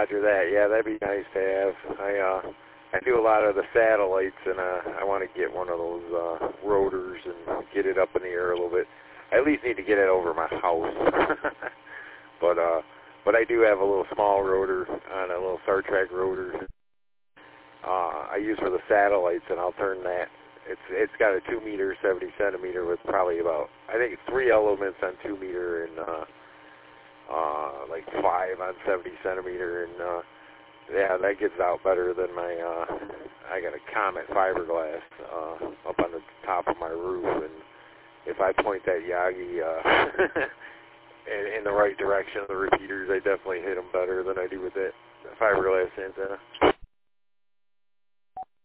Roger that. Yeah, that'd be nice to have. I do a lot of the satellites, and I want to get one of those rotors and get it up in the air a little bit. I at least need to get it over my house. But I do have a little small rotor on a little Star Trek rotor. I use for the satellites, and I'll turn that. It's got a 2 meter, 70 centimeter with probably about, I think it's 3 elements on 2 meter and like 5 on 70 centimeter, and yeah, that gets out better than my. I got a Comet fiberglass up on the top of my roof, and if I point that Yagi in the right direction of the repeaters, I definitely hit them better than I do with that fiberglass antenna.